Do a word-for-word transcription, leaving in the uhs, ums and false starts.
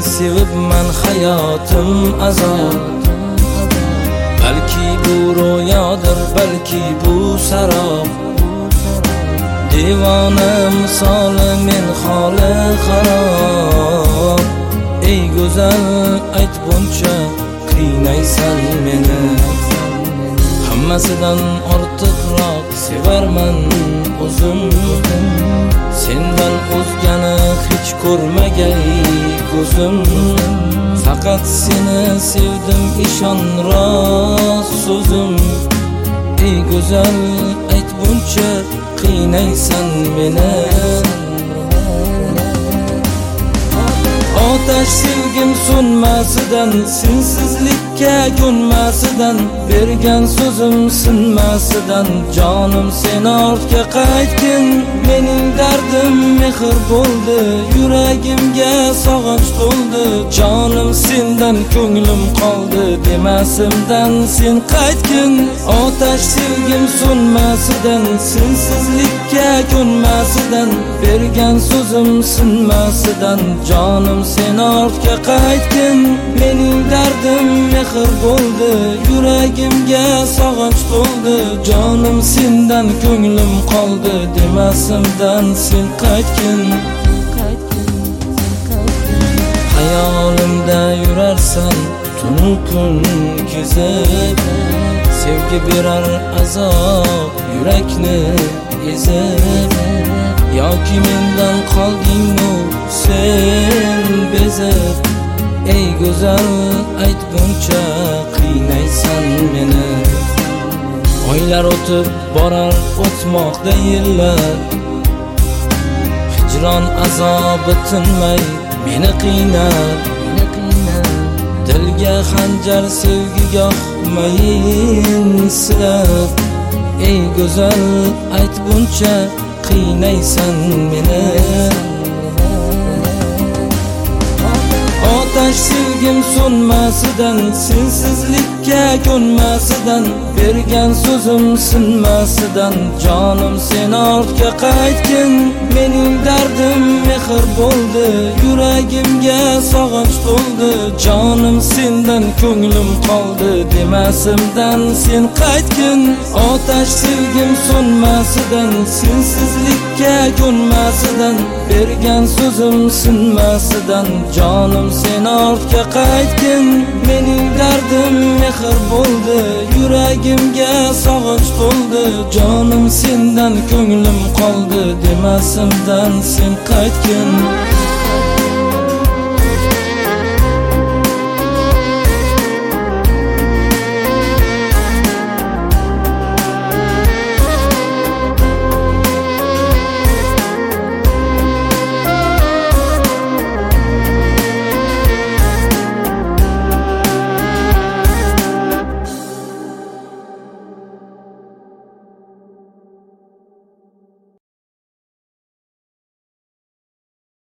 sevibman hayotim azob. Balki bu ro'yodir, balki bu sarob. Devona misoli men holi xarob. Ey go'zal ayt buncha qiynaysan meni. Hammasidan ortiqroq sevarman o'zim. Sendan o'zgani hech ko'rmagay ko'zim. Faqat seni sevdim, ishon rost so'zim. Ey go'zal ayt buncha qiynaysan meni. Otash sevgim so'nmasidan, sensizlikka ko'nmasidan, bergan so'zim sinmasidan, jonim sen ortga qaytgin. Mening dardim mehr bo'ldi, yuragimga sog'inch to'ldi. Jonim sendan ko'nglim qoldi, demasimdan sen qaytgin. Otash sevgim so'nmasidan, sensizlikka ko'nmasidan, bergan so'zim sinmasidan, jonim sen ortga qaytgin. Mening dardim mehr bo'ldi, yuragimga sog'inch to'ldi. Jonim sendan ko'nglim qoldi, demasimdan sen qaytgin. Hayolimda yurarsan tunu kun kezib, sevgi berar azob yurakni ezib. Yoki mendan qoldingmi sen bezib. Ey go'zal ayt buncha qiynaysan meni. Oylar o'tib borar, o'tmoqda yillar. Hijron azobi tinmay meni qiynar. Dilga xanjar sevgi goh mayin silab. Ey go'zal ayt buncha qiynaysan meni. Otash sevgim so'nmasidan, sensizlikka ko'nmasidan, bergan so'zim sinmasidan, jonim sen ortga qaytgin. Mening dardim mehr bo'ldi, yuragimga sog'inch to'ldi. Jonim sendan ko'nglim qoldi, demasimdan sen qaytgin. Otash sevgim so'nmasidan, sensizlikka ko'nmasidan, bergan so'zim sinmasidan, jonim sen ortga qaytgin. Mening dardim mehr bo'ldi, yuragimga sog'inch to'ldi. Jonim sendan ko'nglim qoldi, demasimdan sen qaytgin.